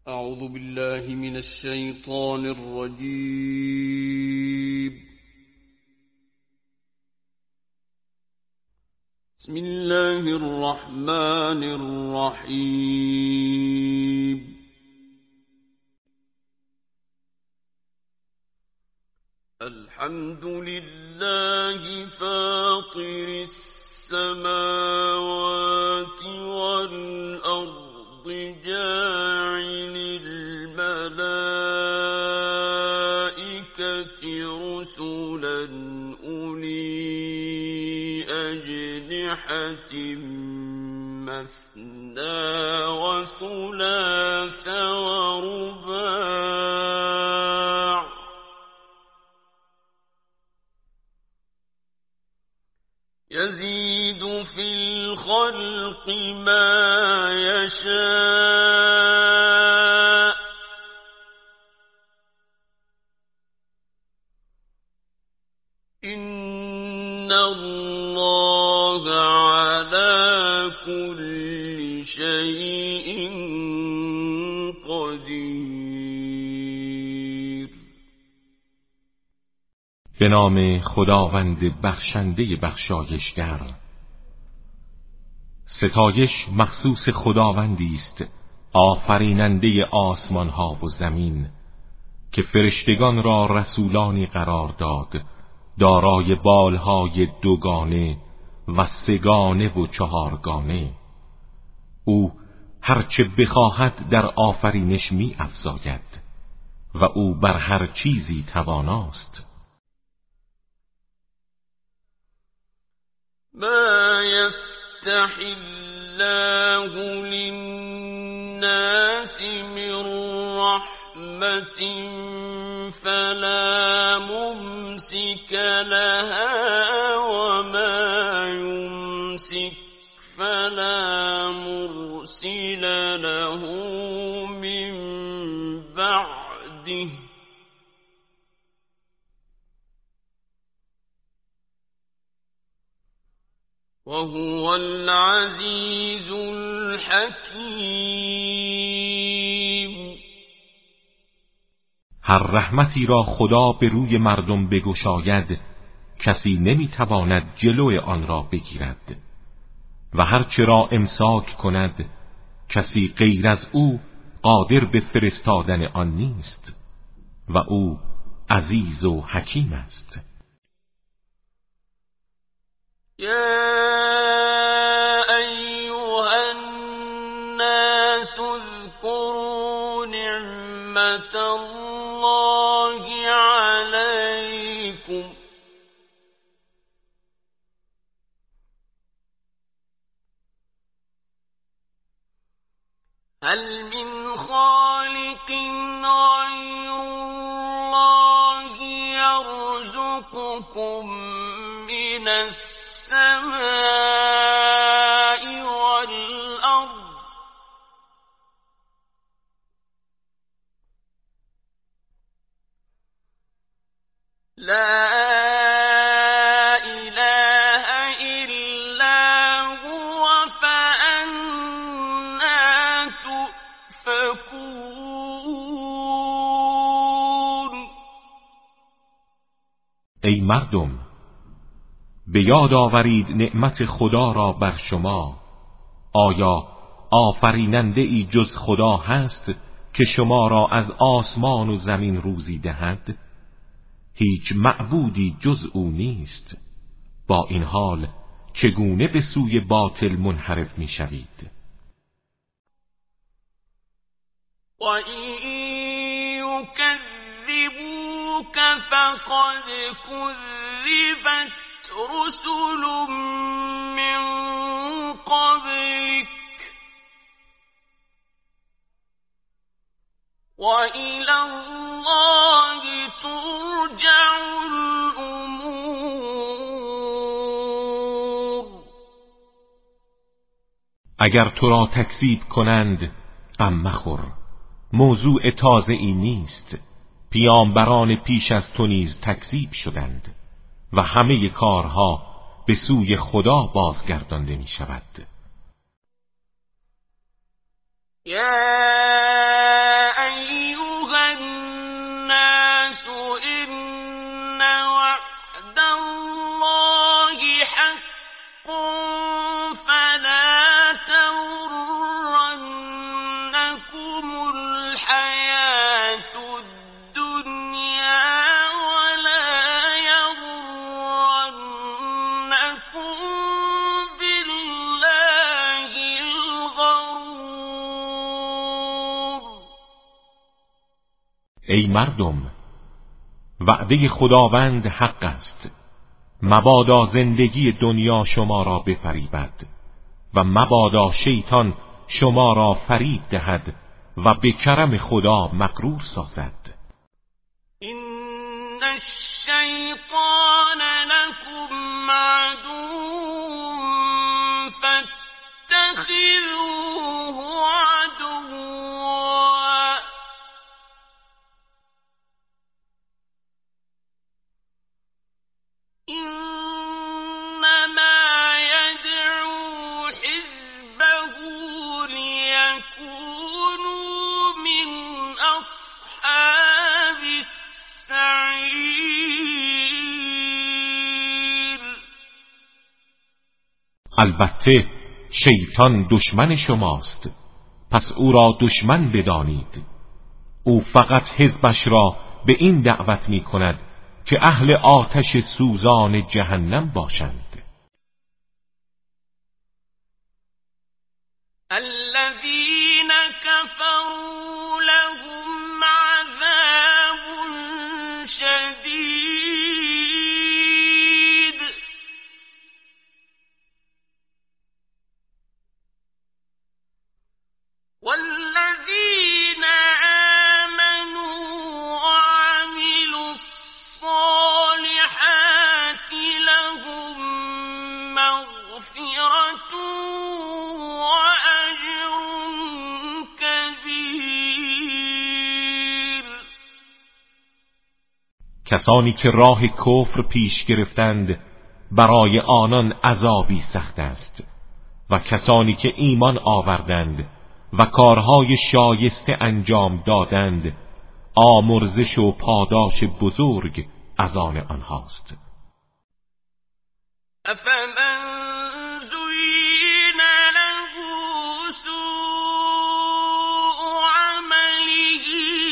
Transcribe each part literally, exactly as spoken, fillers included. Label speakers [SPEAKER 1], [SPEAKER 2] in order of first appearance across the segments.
[SPEAKER 1] اعوذ بالله من الشیطان الرجیم. بسم الله الرحمن الرحیم. الحمد لله فاطر السماوات والأرض جاعل الملائكة رسلا أولي أجنحة مثنى وثلاث ورباع يزيد في الخلق ما يشاء إن الله على كل شيء قدیر.
[SPEAKER 2] به نام خداوند بخشنده بخشایشگر. ستایش مخصوص خداوندی است آفریننده آسمان ها و زمین، که فرشتگان را رسولانی قرار داد، دارای بالهای دوگانه و سگانه و چهارگانه. او هرچه بخواهد در آفرینش می افزاید و او بر هر چیزی تواناست.
[SPEAKER 1] ما يفتح الله للناس من رحمة فلا ممسك لها وما يمسك فلا مرسل له من بعده وهو العزیز الحکیم.
[SPEAKER 2] هر رحمتی را خدا به روی مردم بگشاید کسی نمیتواند جلو آن را بگیرد و هر چه را امساک کند کسی غیر از او قادر به فرستادن آن نیست و او عزیز و حکیم است.
[SPEAKER 1] يا أيها الناس اذكروا نعمة الله عليكم هل من خالق غير الله يرزقكم من السماء والأرض لا إله إلا هو فأنا تؤفكون.
[SPEAKER 2] ای مردم، به یاد آورید نعمت خدا را بر شما. آیا آفریننده ای جز خدا هست که شما را از آسمان و زمین روزی دهد؟ هیچ معبودی جز او نیست. با این حال چگونه به سوی باطل منحرف می شوید؟
[SPEAKER 1] و این یکذبوک فقد کذبت رسل من قبلك وإلى الله ترجع الأمور.
[SPEAKER 2] اگر تو را تکذیب کنند غم مخور، موضوع تازه ای نیست. پیامبران پیش از تو نیز تکذیب شدند و همه کارها به سوی خدا بازگردانده می شود.
[SPEAKER 1] یا
[SPEAKER 2] ای مردم، وعده خداوند حق است، مبادا زندگی دنیا شما را بفریبد و مبادا شیطان شما را فریب دهد و به کرم خدا مغرور سازد.
[SPEAKER 1] این الشیطان لکم عدو فاتخذوه عدوا انما يدعو حزبه ليكونوا من اصحاب السعیر.
[SPEAKER 2] البته شیطان دشمن شماست، پس او را دشمن بدانید. او فقط حزبش را به این دعوت می کند که اهل آتش سوزان جهنم باشند.
[SPEAKER 1] الذين كفروا لهم عذاب شديد والذين آمنوا وعملوا الصالحات لهم مغفرة وأجر كبير.
[SPEAKER 2] کسانی که راه کفر پیش گرفتند برای آنان عذابی سخت است و کسانی که ایمان آوردند و کارهای شایسته انجام دادند آمرزش و پاداش بزرگ از آن آنهاست.
[SPEAKER 1] افمن زین له سوء عمله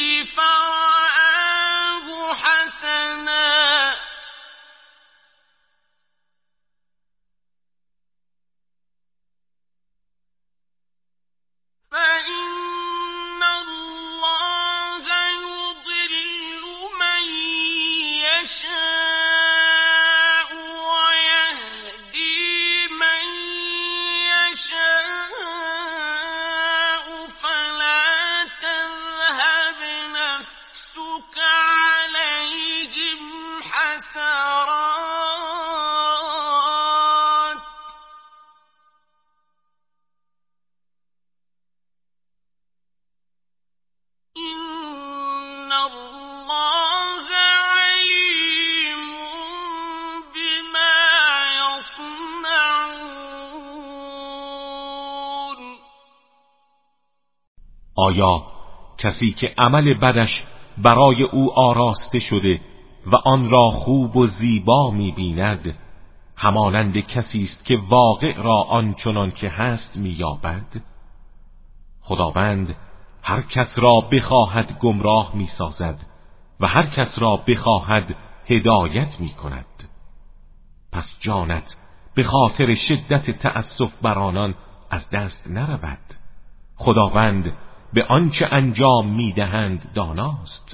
[SPEAKER 1] فرآه حسنا فإن الله يضل من يشاء ويهدي من يشاء فلا تذهب نفسك عليهم حسرات إن الله عليم بما يصنعون.
[SPEAKER 2] آیا کسی که عمل بدش برای او آراسته شده و آن را خوب و زیبا می‌بیند همانند کسی است که واقع را آنچنان که هست می‌یابد؟ خداوند هر کس را بخواهد گمراه می‌سازد و هر کس را بخواهد هدایت می‌کند. پس جانت به خاطر شدت تأسف بر آنان از دست نرود. خداوند به آنچه انجام می‌دهند داناست.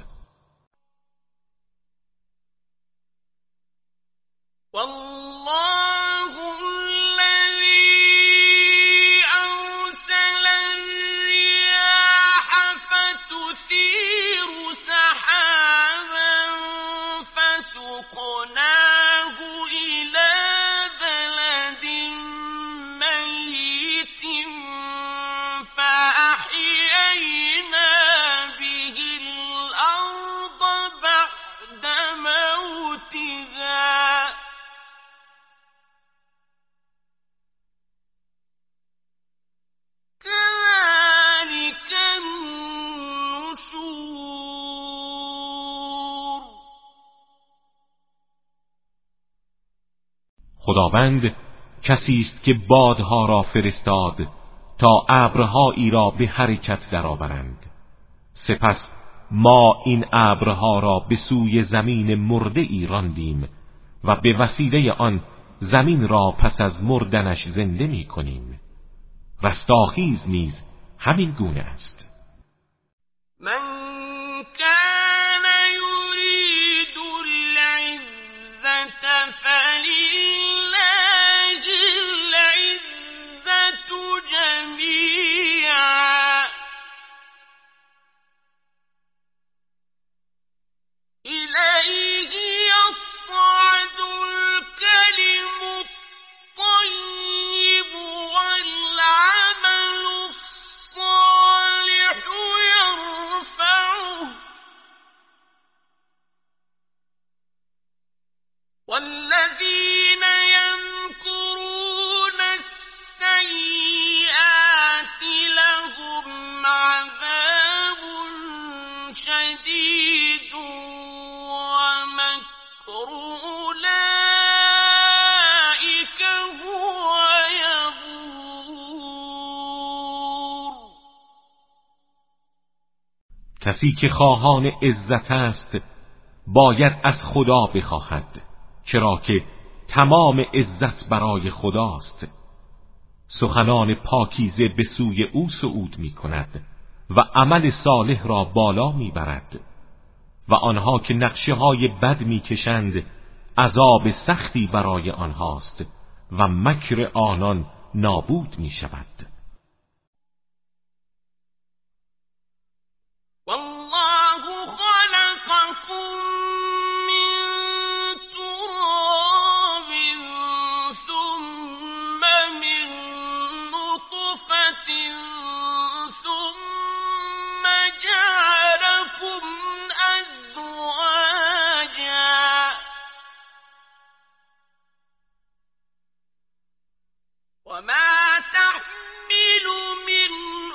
[SPEAKER 1] والله الذي أرسل الرياح فتثير سحابا فسقناه إلى بلد ميت فأحيينا به الأرض بعد موتها كذلك النشور.
[SPEAKER 2] خداوند کسی است که بادها را فرستاد تا ابرهایی را به حرکت درآورند. سپس ما این ابرها را به سوی زمین مرده ای راندیم و به وسیله آن زمین را پس از مردنش زنده می کنیم. رستاخیز نیز همین گونه است.
[SPEAKER 1] من كان
[SPEAKER 2] کسی که خواهان عزت است باید از خدا بخواهد، چرا که تمام عزت برای خداست. سخنان پاکیزه به سوی او صعود می کند و عمل صالح را بالا می برد و آنها که نقشه های بد می کشند عذاب سختی برای آنهاست و مکر آنان نابود می شود.
[SPEAKER 1] والله خلقكم من تراب ثم من نطفة ثم جعلكم أزواجا وما تحمل من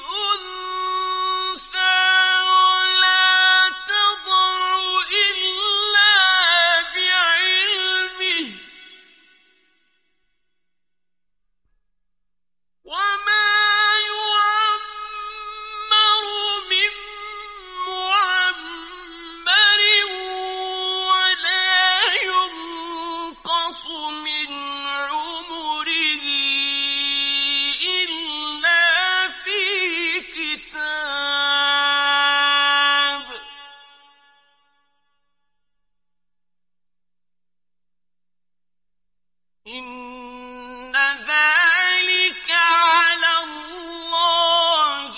[SPEAKER 1] أنثى ولا تضع إلا بعلمه وما يعمر من معمر ولا ينقص من عمره إلا في كتاب إن ذلك على الله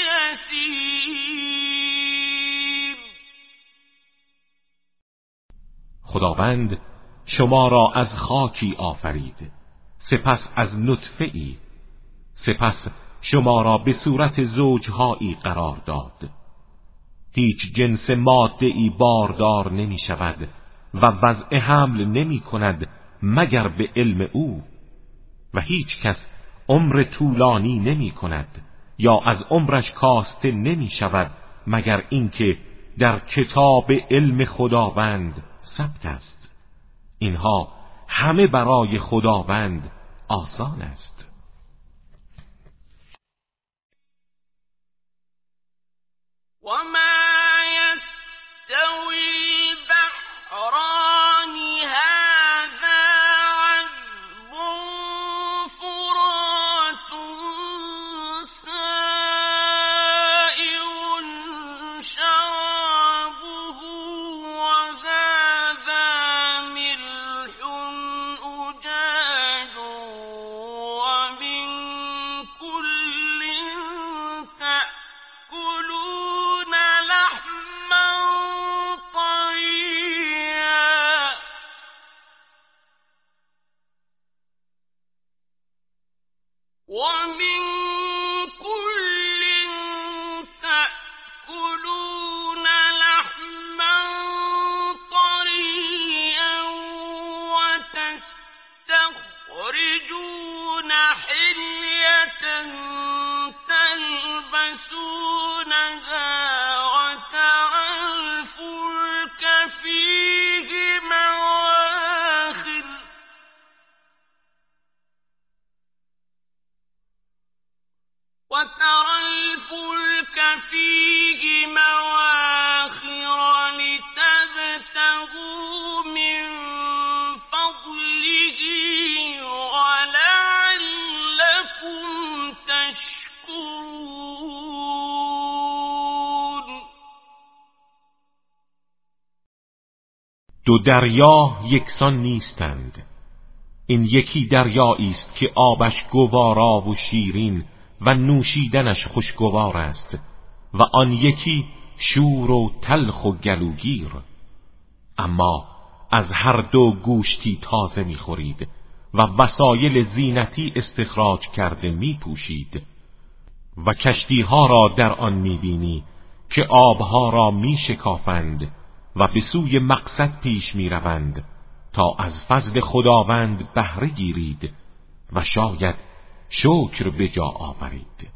[SPEAKER 1] يسير.
[SPEAKER 2] خداوند شما را از خاکی آفرید، سپس از نطفه ای، سپس شما را به صورت زوجهایی قرار داد. هیچ جنس ماده ای باردار نمی شود و وضع حمل نمی کند مگر به علم او، و هیچ کس عمر طولانی نمی کند یا از عمرش کاسته نمی شود مگر اینکه در کتاب علم خداوند ثبت است. اینها همه برای خداوند آسان است.
[SPEAKER 1] وما يستوي البحران هذا عذب فرات سائغ شرابه وهذا ملح أجاج ومن كل تأكلون لحما طريا ومن كل تأكلون لحما طريا وتستخرجون حلية تلبسونها وترى الفلك فيه مواخر وترى الفلك فيه مواخر لتبتغوا من فضله ولعلكم تشكرون.
[SPEAKER 2] دو دریا یکسان نیستند. این یکی دریایی است که آبش گوارا و شیرین و نوشیدنش خوشگوار است و آن یکی شور و تلخ و گلوگیر. اما از هر دو گوشتی تازه می‌خورید و وسایل زینتی استخراج کرده می‌پوشید و کشتی‌ها را در آن می‌بینی که آبها را می‌شکافند و به سوی مقصد پیش می‌روند تا از فضل خداوند بهره گیرید و شاید شکر به جا آورید.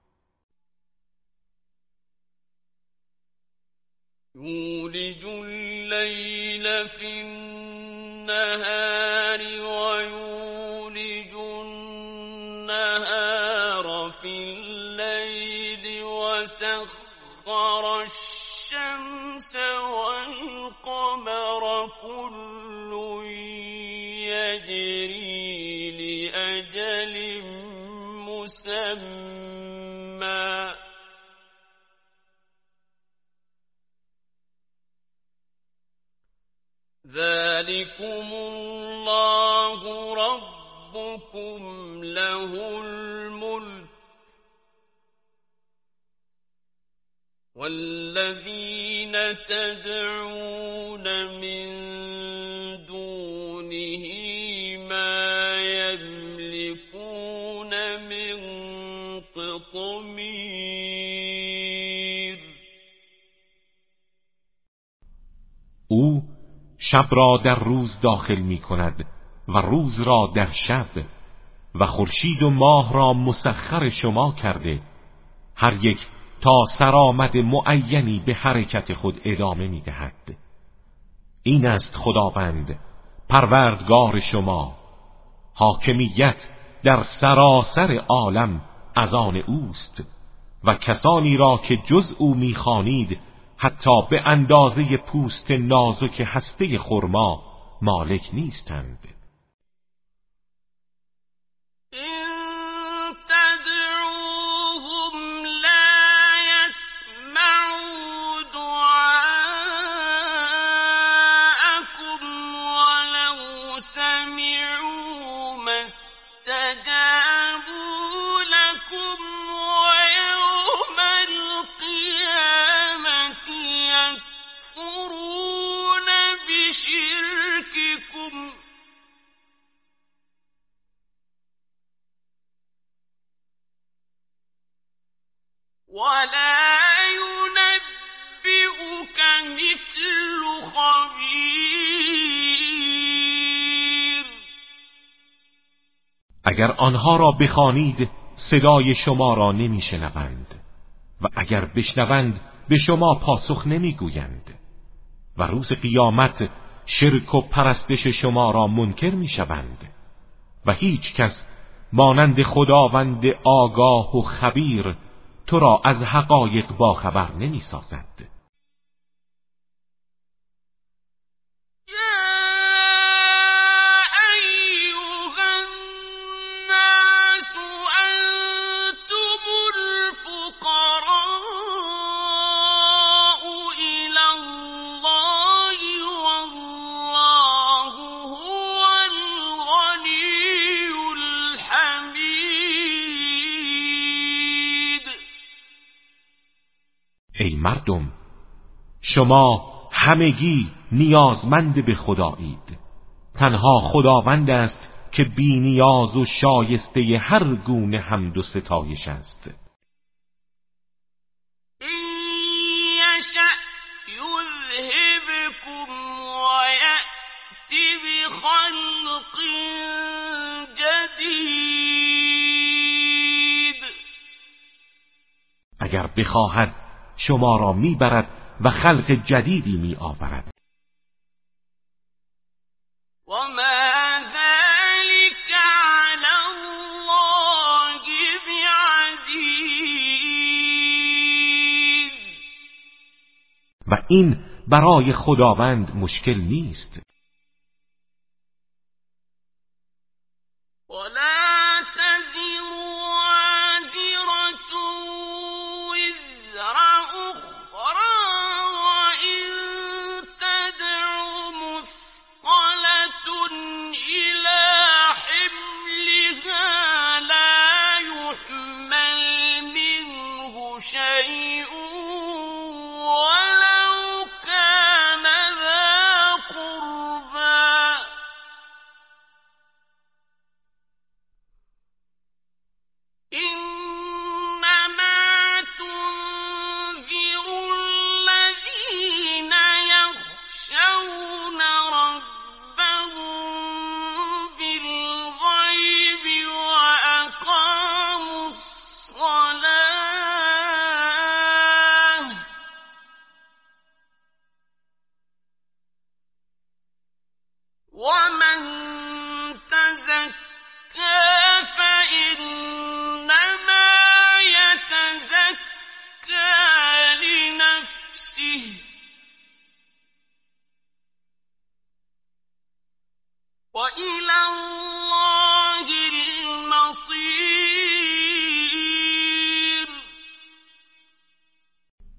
[SPEAKER 1] یولج اللیل فی النهار و یولج النهار فی اللیل و سخر سخر الشمس والقمر كل يجري لأجل مسمى ذلكم الله ربكم له الملك والذين تدعون من دونه ما يملكون من قطمیر.
[SPEAKER 2] او شب را در روز داخل می کند و روز را در شب و خورشید و ماه را مسخر شما کرده، هر یک تا سرآمد معینی به حرکت خود ادامه می دهد. این است خداوند پروردگار شما، حاکمیت در سراسر عالم از آن اوست و کسانی را که جز او می خوانید حتی به اندازه پوست نازک هسته خرما مالک نیستند.
[SPEAKER 1] ولا ينبئك مثل خبیر.
[SPEAKER 2] اگر آنها را بخوانید صدای شما را نمیشنوند و اگر بشنوند به شما پاسخ نمیگویند و روز قیامت شرک و پرستش شما را منکر میشوند و هیچ کس مانند خداوند آگاه و خبیر تو را از حقایق باخبر نمی سازد. ای مردم، شما همگی نیازمند به خدایید. تنها خداوند است که بی نیاز و شایسته هر گونه حمد و ستایش است.
[SPEAKER 1] یذهبکم و یأتی بخلق جدید.
[SPEAKER 2] اگر بخواهد شما را میبرد و خلق جدیدی می آورد.
[SPEAKER 1] و ما ذلک علی الله بعزیز.
[SPEAKER 2] و این برای خداوند مشکل نیست.
[SPEAKER 1] ولا تزر وازرة وزر أخرى وإن تدع مثقلة إلى حملها لا يحمل منه شيء ولو كان ذا قربى. إنما تنذر الذين يخشون ربهم بالغيب وأقاموا الصلاة. و إنا لا نضيع أجر من أحسن عملا.
[SPEAKER 2] ای مردم، شما همگی نیازمند به خدایید. تنها خداوند است که بی نیاز و شایسته هر گونه حمد و ستایش است.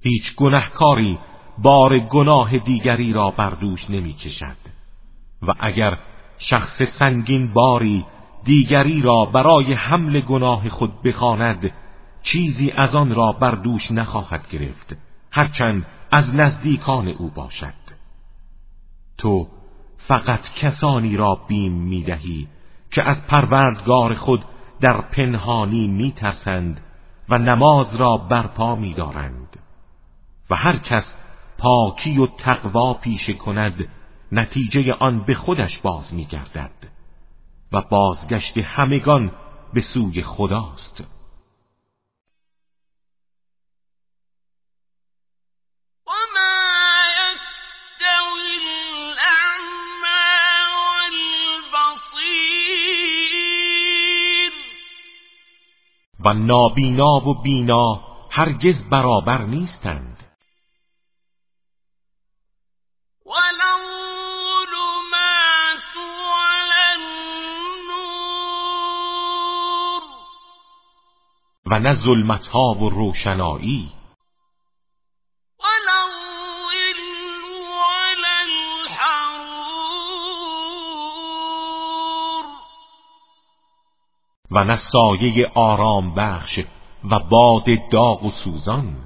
[SPEAKER 2] هیچ گناهکاری بار گناه دیگری را بر دوش نمی کشد و اگر شخص سنگین باری دیگری را برای حمل گناه خود بخواند، چیزی از آن را بر دوش نخواهد گرفت، هرچند از نزدیکان او باشد. تو فقط کسانی را بیم می‌دهی که از پروردگار خود در پنهانی می‌ترسند و نماز را برپا می‌دارند و هر کس پاکی و تقوا پیشه کند نتیجه آن به خودش باز می‌گردد و بازگشت همگان به سوی خداست. و نابینا و بینا هرگز برابر نیستند. و نه ظلمت‌ها و روشنایی. و نه سایه آرام بخش و باد داغ و سوزان.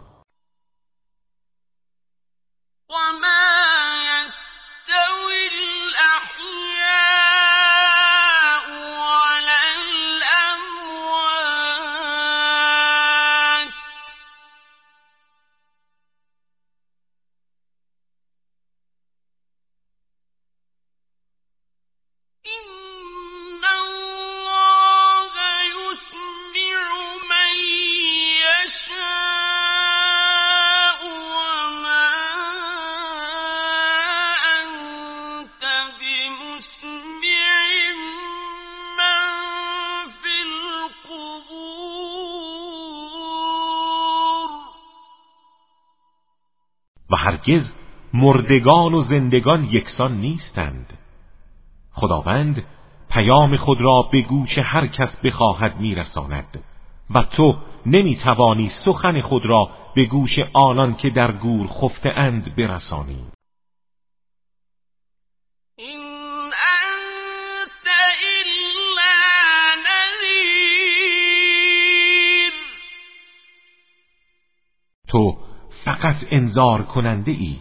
[SPEAKER 2] و هرگز مردگان و زندگان یکسان نیستند. خداوند پیام خود را به گوش هر کس بخواهد میرساند و تو نمیتوانی سخن خود را به گوش آنان که در گور خفته اند برسانی. تو فقط انذار کننده ای.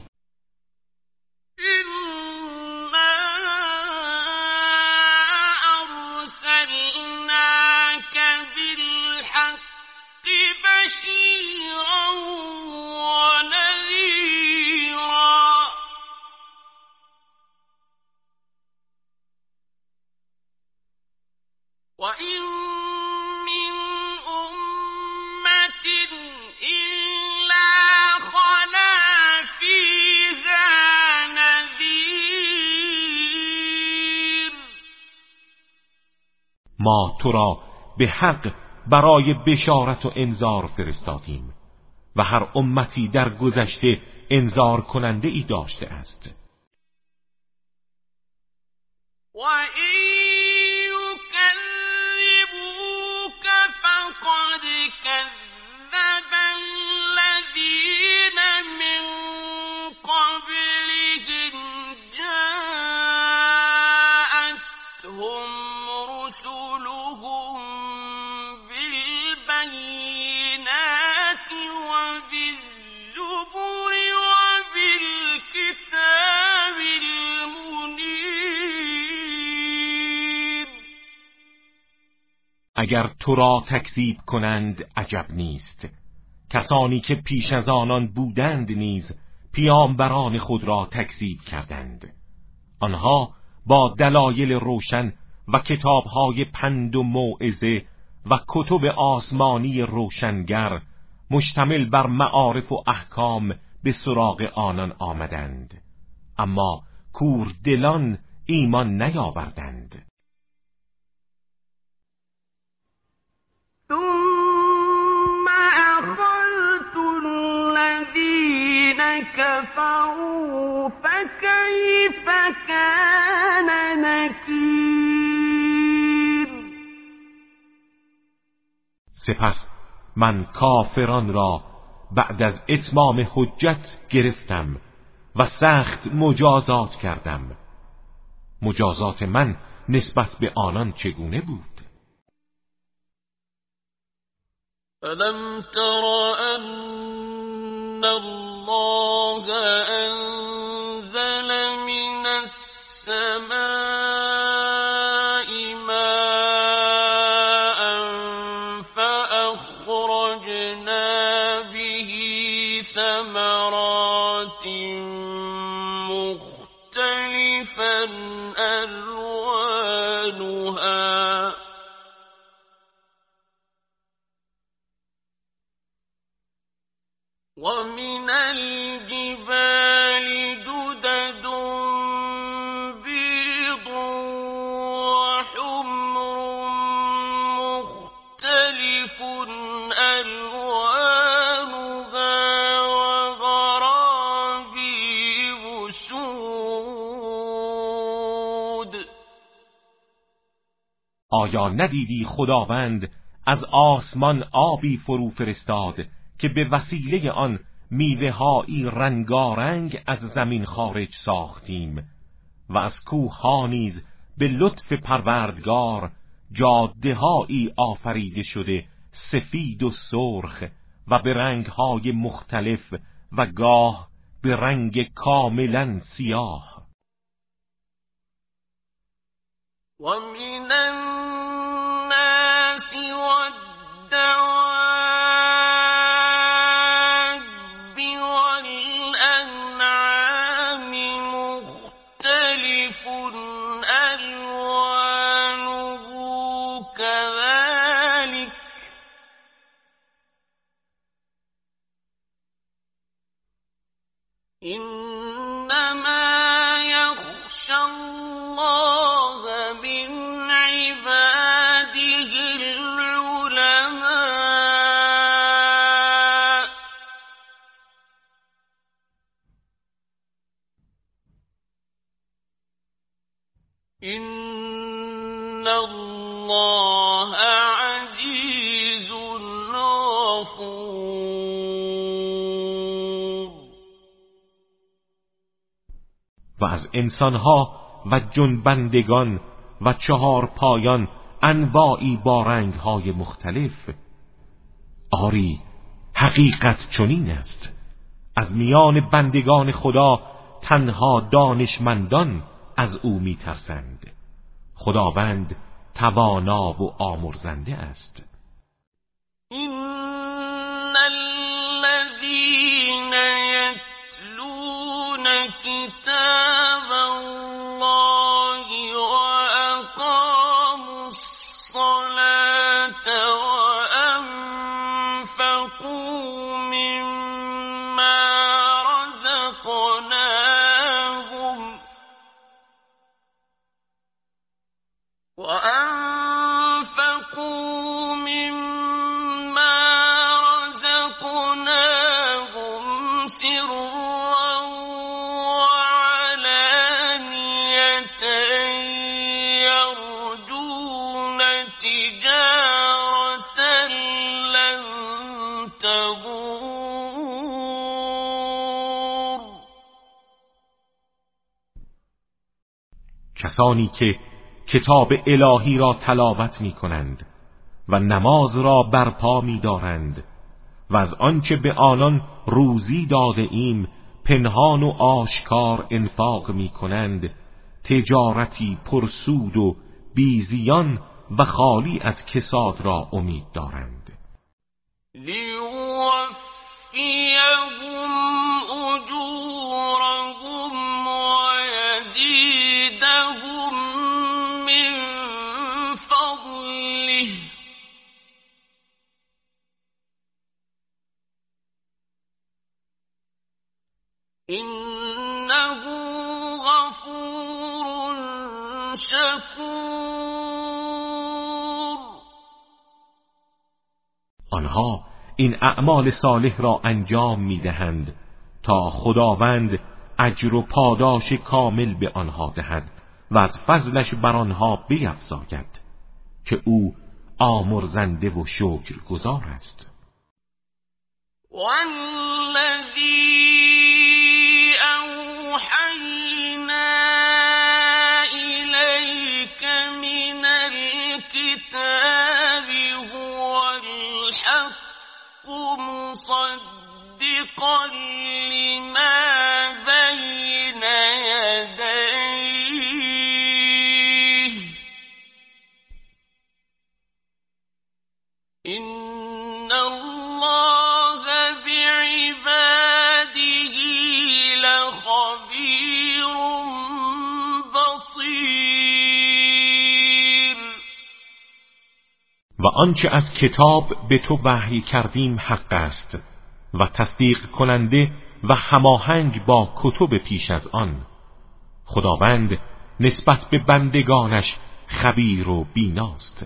[SPEAKER 2] ما تو را به حق برای بشارت و انذار فرستادیم و هر امتی در گذشته انذار کننده ای داشته است.
[SPEAKER 1] و این یکذبوک فقد کذب الذین من قبلهم جاءتهم رسلهم بالبينات وبالزبر وبالكتاب المنير.
[SPEAKER 2] اگر تو را تکذیب کنند عجب نیست. کسانی که پیش از آنان بودند نیز پیامبران خود را تکذیب کردند. آنها با دلایل روشن و کتاب‌های پند و موعظه و کتب آسمانی روشنگر مشتمل بر معارف و احکام به سراغ آنان آمدند، اما کور دلان ایمان نیاوردند.
[SPEAKER 1] ثم أخذت الذين كفروا فكيف كان نكير.
[SPEAKER 2] سپس من کافران را بعد از اتمام حجت گرفتم و سخت مجازات کردم. مجازات من نسبت به آنان چگونه بود؟
[SPEAKER 1] ألم تر أن الله أنزل من السماء ماء فأخرجنا به ثمرات مختلفا ألوانها ومن الجبال جدد بيض وحمر مختلف ألوانها وغرابيب سود.
[SPEAKER 2] آیا ندیدی خداوند از آسمان آبی فرو فرستاد که به وسیله آن میوه‌هایی رنگارنگ از زمین خارج ساختیم و از کوه‌ها نیز به لطف پروردگار جاده‌هایی آفریده شده سفید و سرخ و به رنگ‌های مختلف و گاه به رنگ کاملا سیاه.
[SPEAKER 1] و من الناس والدواب إنما يخشى الله من عباده العلماء. إن الله عزيز غفور.
[SPEAKER 2] و از انسانها و جنبندگان و چهار پایان انواعی با رنگهای مختلف. آری حقیقت چنین است، از میان بندگان خدا تنها دانشمندان از او میترسند. خداوند توانا و آمرزنده است.
[SPEAKER 1] این الذین یتلون کتاب الله و اقاموا الصلاة و انفقوا مما رزقناهم و انفقوا مما رزقناهم سرا وعلانية يرجون تجارة لن تبور.
[SPEAKER 2] کسانی که کتاب الهی را تلاوت می کنند و نماز را برپا می دارند و از آنچه به آنان روزی داده ایم پنهان و آشکار انفاق می کنند، تجارتی پرسود و بیزیان و خالی از کساد را امید دارند.
[SPEAKER 1] لیوفیهم اجورهم و یزیدهم من فضله انه غفور شکور.
[SPEAKER 2] آنها این اعمال صالح را انجام می دهند تا خداوند اجر و پاداش کامل به آنها دهد و از فضلش بر آنها بیفزاید که او آمرزنده و شکرگزار است.
[SPEAKER 1] والذی اوحینا الیک من الكتاب هو الحق مصدقا لما بین یدیه ان الله بعباده لخبیر بصیر.
[SPEAKER 2] و آنچه از کتاب به تو وحی کردیم حق است و تصدیق کننده و هماهنگ با کتب پیش از آن. خداوند نسبت به بندگانش خبیر و بیناست.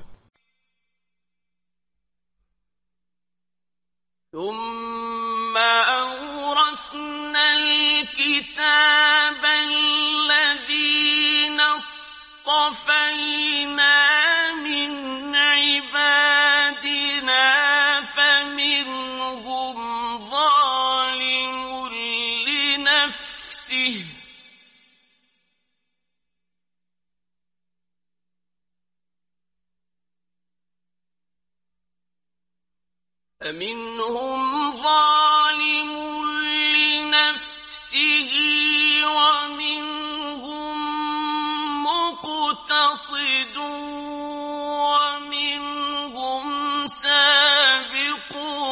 [SPEAKER 1] ثم أورثنا الكتاب الذين اصطفينا من عبادنا فمنهم ظالم لنفسه فمنهم ظالم لنفسه ومنهم مقتصد ومنهم سابق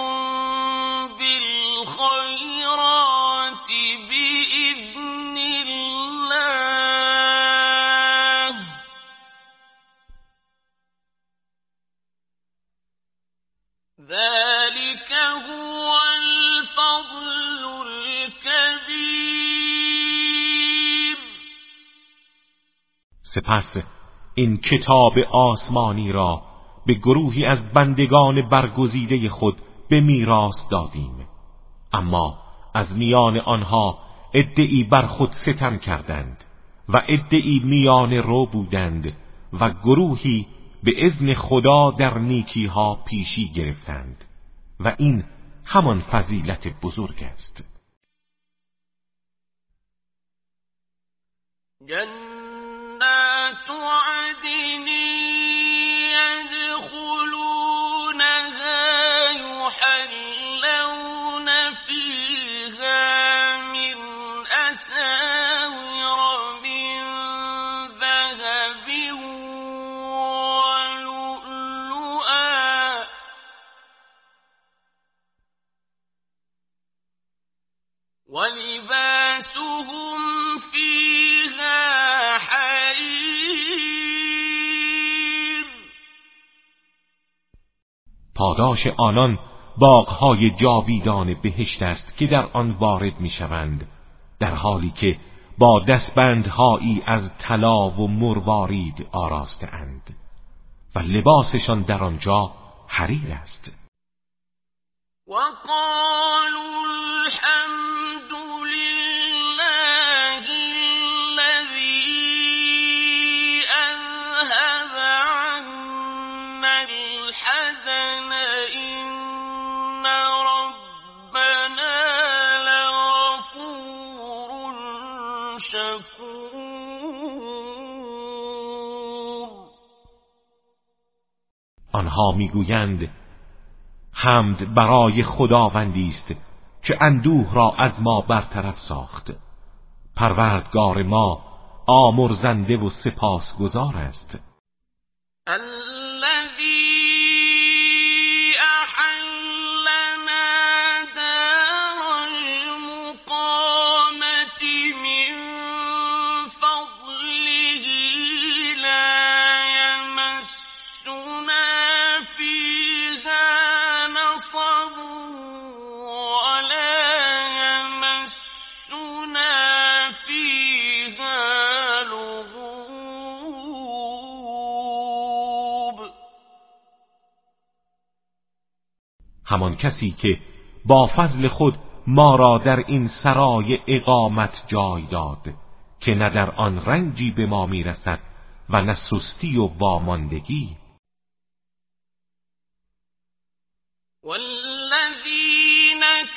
[SPEAKER 1] بالخيرات بإذن الله ذلك هو الفضل الكبیر.
[SPEAKER 2] سپس این کتاب آسمانی را به گروهی از بندگان برگزیده خود به میراث دادیم، اما از میان آنها عده‌ای بر خود ستم کردند و عده‌ای میان رو بودند و گروهی به اذن خدا در نیکی ها پیشی گرفتند و این همان فضیلت بزرگ است.
[SPEAKER 1] جنات عدن يدخلونها يحلون فيها من أساور من ذهب ولؤلؤا ولباسهم فيها حریر.
[SPEAKER 2] پاداش آنان باغ‌های جاویدان بهشت است که در آن وارد می‌شوند، در حالی که با دستبندهایی از طلا و مروارید آراسته اند و لباسشان در آنجا حریر است.
[SPEAKER 1] وقالوا الحمد لله الذي أذهب عنا الحزن إن ربنا لغفور شكور.
[SPEAKER 2] آنها میگویند حمد برای خداوندی است که اندوه را از ما برطرف ساخت. پروردگار ما آمرزنده و سپاسگزار است.
[SPEAKER 1] الذي أحلنا دار المقامة من فضله لا يمسنا فيها نصب ولا يمسنا فيها لغوب.
[SPEAKER 2] همان کسی که با فضل خود ما را در این سرای اقامت جای داد که نه در آن رنجی به ما میرسد و نه سستی و واماندگی.
[SPEAKER 1] والذین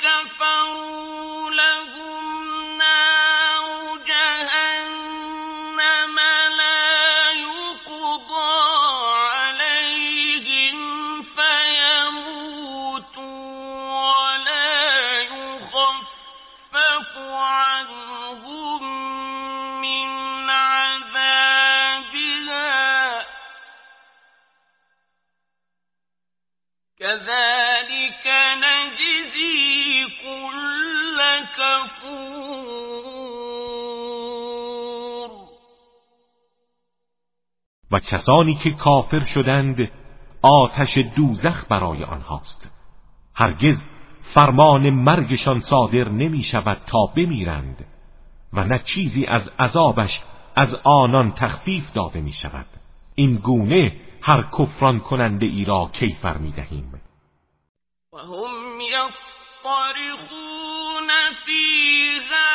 [SPEAKER 2] و کسانی که کافر شدند آتش دوزخ برای آنهاست. هرگز فرمان مرگشان صادر نمی شود تا بمیرند و نه چیزی از عذابش از آنان تخفیف داده می شود. این گونه هر کفران کننده ای را کیفر می دهیم.
[SPEAKER 1] و هم یصطرخون فیها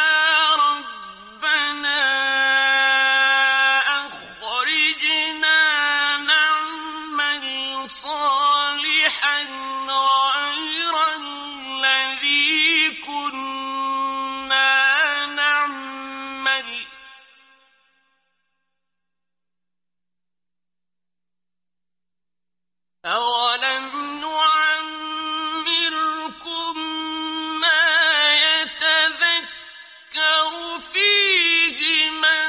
[SPEAKER 1] ربنا اخرجنا نعمل صالحا غیر الذی كنا نعمل اولم نعمركم ما يتذكر فيه من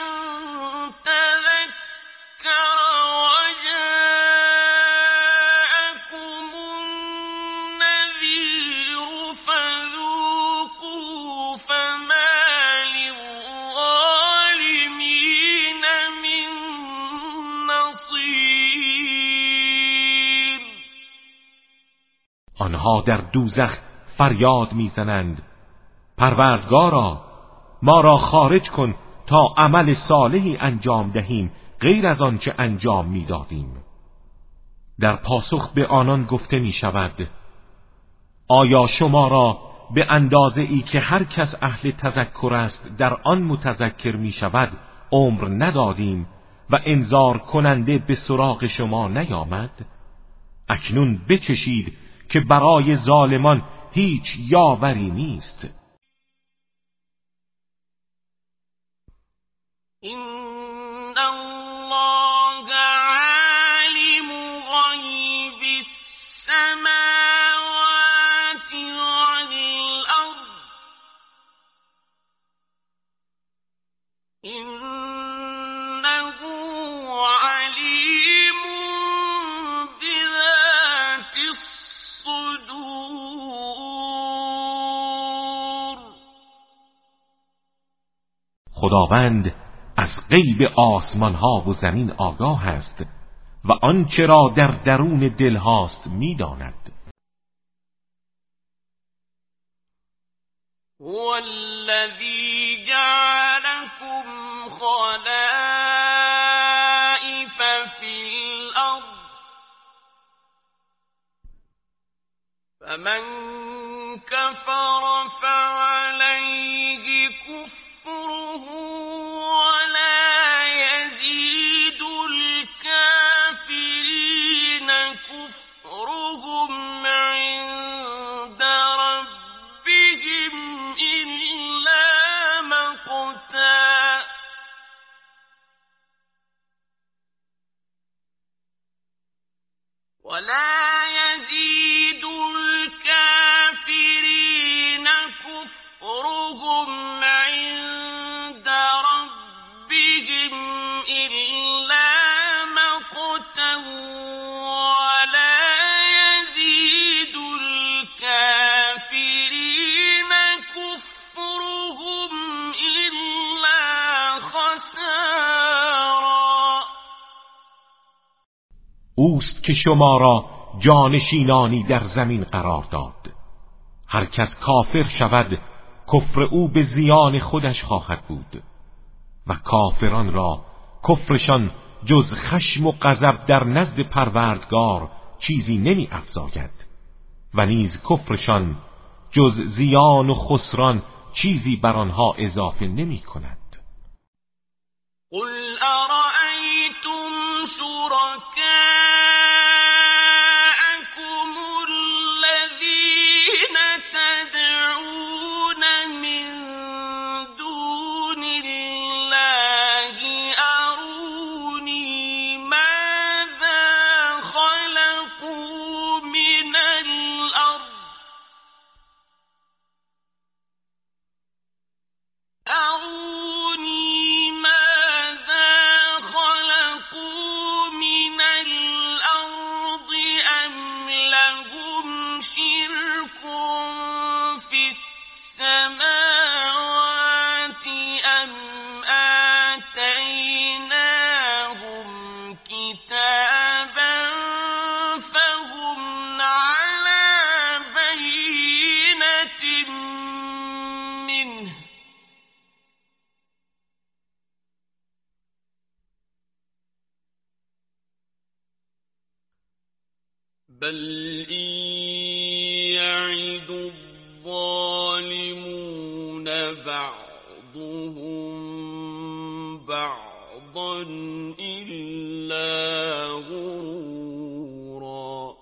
[SPEAKER 1] تذكر وجاءكم النذير فذوقوا فما للظالمين من نصير.
[SPEAKER 2] آنها در دوزخ فریاد میزنند پروردگارا ما را خارج کن تا عمل صالحی انجام دهیم غیر از آنچه انجام میدادیم. در پاسخ به آنان گفته می شود آیا شما را به اندازه ای که هر کس اهل تذکر است در آن متذکر می شود عمر ندادیم و انذار کننده به سراغ شما نیامد؟ اکنون بچشید که برای ظالمان هیچ یاوری نیست.
[SPEAKER 1] إن الله عالم غيب السماوات والأرض إنه عليم بذات الصدور.
[SPEAKER 2] خداوند از غیب آسمان ها و زمین آگاه است و آنچه را در درون دل هاست می‌داند.
[SPEAKER 1] هو الذی جعلكم خلائف فی الارض فمن كفر فعليه كفره ولا يزيد الكافرين كفرهم عند ربهم إلا مقتا ولا يزيد الكافرين كفرهم عند ربهم إلا مقتا ولا يزيد الكافرين كفرهم إلا خسارا.
[SPEAKER 2] اوست که شما را جانشینانی در زمین قرار داد. هر کس کافر شود کفر او به زیان خودش خواهد بود و کافران را کفرشان جز خشم و غضب در نزد پروردگار چیزی نمی افزاید و نیز کفرشان جز زیان و خسران چیزی بر آنها اضافه نمی کند.
[SPEAKER 1] قل أرأيتم شركاءكم الذين تدعون من دون الله أروني ماذا خلقوا من الأرض أروني ماذا بل این یعد الظالمون بعضهم بعضا الا غرورا.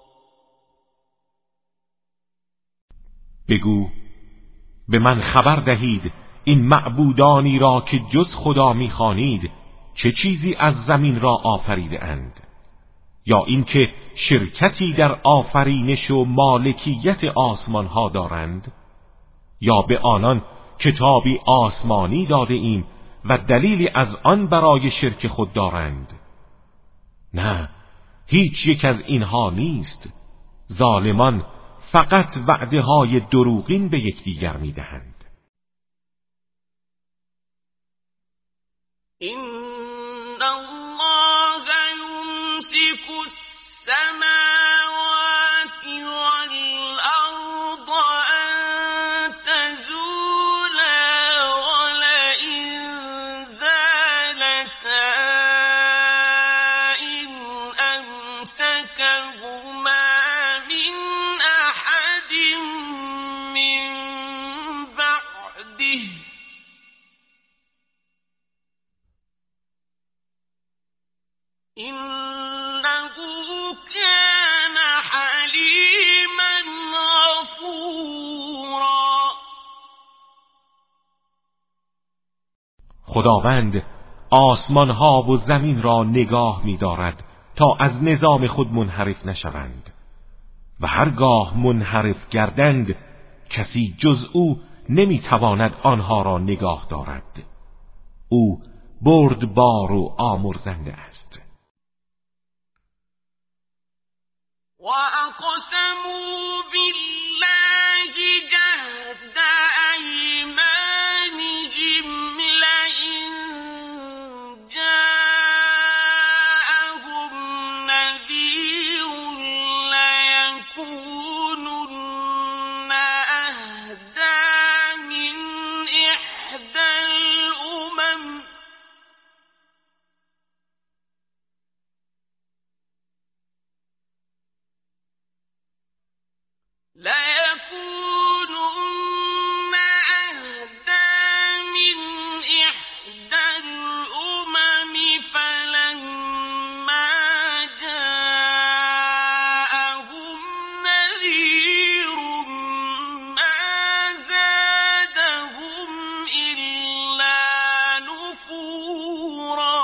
[SPEAKER 2] بگو به من خبر دهید این معبودانی را که جز خدا می‌خوانید چه چیزی از زمین را آفریده اند، یا اینکه شرکتی در آفرینش و مالکیت آسمان ها دارند، یا به آنان کتابی آسمانی داده ایم و دلیلی از آن برای شرک خود دارند. نه، هیچ یک از اینها نیست. ظالمان فقط وعده های دروغین به یکدیگر میدهند.
[SPEAKER 1] این الله یمسک السماوات والارض ان تزولا ولئن زالتا ان امسکهما من احد من بعده إنه كان حلیما غفورا.
[SPEAKER 2] خداوند آسمان ها و زمین را نگاه می دارد تا از نظام خود منحرف نشوند و هرگاه منحرف گردند کسی جز او نمی تواند آنها را نگاه دارد. او بردبار و آمرزنده است.
[SPEAKER 1] وَأَقْسَمُوا بِاللَّهِ جَهْدَ أَيْمَانِهِمْ لَئِن جَاءَهُمْ نَذِيرٌ لَيَكُونُنَّ أَهْدَىٰ مِنْ إِحْدَى الْأُمَمِ لَيَكُونُنَّ أَهْدَىٰ مِنْ إِحْدَى الْأُمَمِ فَلَمَّا جَاءَهُمْ نَذِيرٌ مَا زَادَهُمْ إِلَّا نُفُورًا.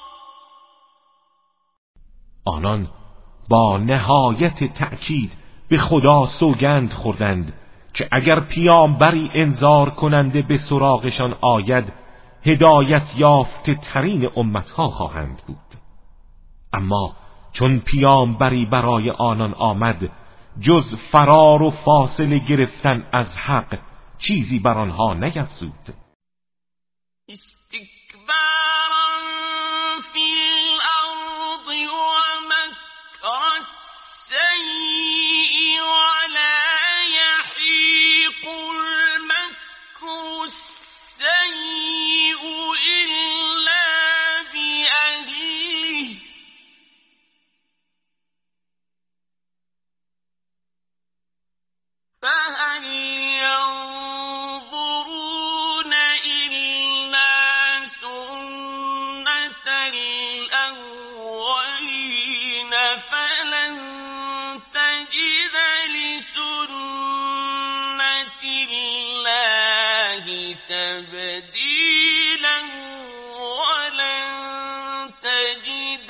[SPEAKER 2] آنان با نهایت تأکید به خدا سوگند خوردند که اگر پیامبری انذار کننده به سراغشان آید هدایت یافته ترین امتها خواهند بود. اما چون پیامبری برای آنان آمد جز فرار و فاصله گرفتن از حق چیزی بر آنها نیفزود.
[SPEAKER 1] استکبارا فی الارض و مکر السیء ولا یحیق المکر السیء الا بأهله فهل ينظرون إلا سنة الأولين فلن تجد لسنة الله تبديلا ولن تجد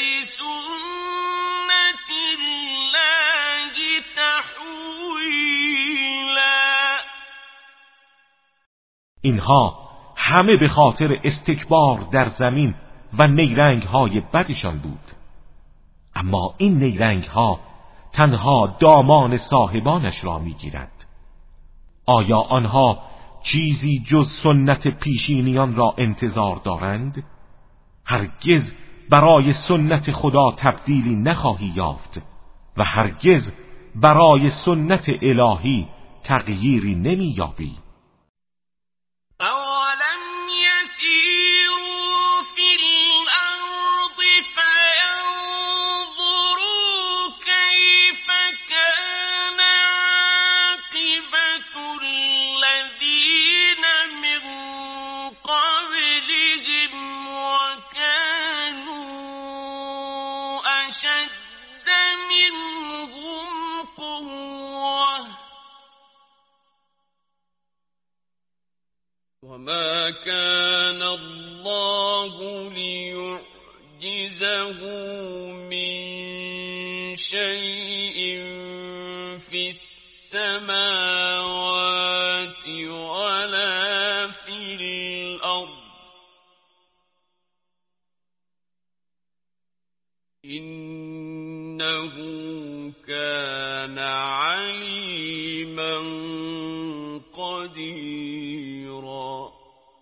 [SPEAKER 1] لسنة الله تحويلا.
[SPEAKER 2] اینها همه به خاطر استکبار در زمین و نیرنگ های بدشان بود. اما این نیرنگ ها تنها دامان صاحبانش را می گیرد. آیا آنها چیزی جز سنت پیشینیان را انتظار دارند؟ هرگز برای سنت خدا تبدیلی نخواهی یافت و هرگز برای سنت الهی تغییری نمی یابی.
[SPEAKER 1] أَوَلَمْ يَسِيرُوا فِي الْأَرْضِ فَيَنظُرُوا كَيْفَ وما كان الله ليعجزه من شيء في السماوات ولا في الأرض إنه كان علیما قدیرا.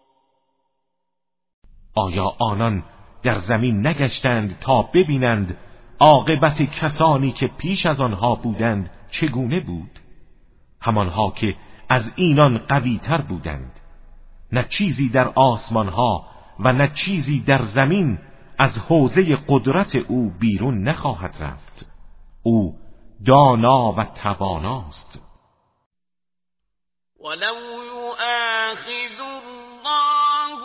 [SPEAKER 2] آیا آنان در زمین نگشتند تا ببینند عاقبت کسانی که پیش از آنها بودند چگونه بود؟ همانها که از اینان قوی تر بودند. نه چیزی در آسمانها و نه چیزی در زمین از حوزه قدرت او بیرون نخواهد رفت. او دانا و تواناست.
[SPEAKER 1] ولو یؤاخذ الله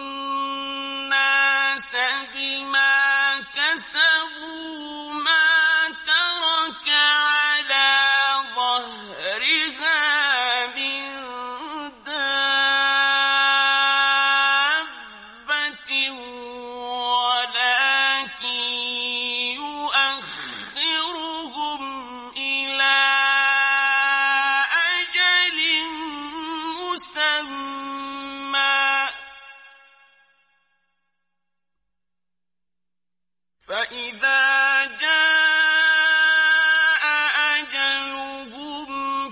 [SPEAKER 1] الناس بما كسبوا ما ترك على ظهرها من دابة ولكن يؤخرهم إلى أجل مسمى فإذا جاء أجلهم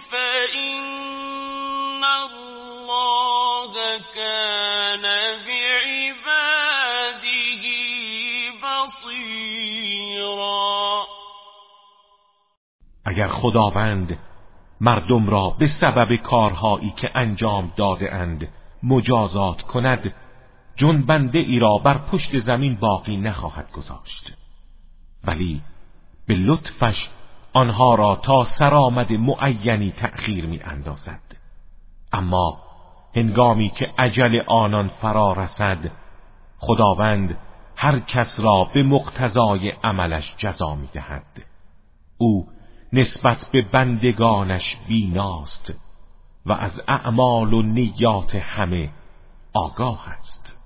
[SPEAKER 1] فإن الله كان بعباده بصيرا.
[SPEAKER 2] اگر خداوند مردم را به سبب کارهایی که انجام داده اند مجازات کند، جنبنده ای را بر پشت زمین باقی نخواهد گذاشت، ولی به لطفش آنها را تا سرآمد معینی تأخیر می اندازد. اما هنگامی که اجل آنان فرا رسد، خداوند هر کس را به مقتضای عملش جزا می دهد. او نسبت به بندگانش بیناست و از اعمال و نیات همه آگاه است.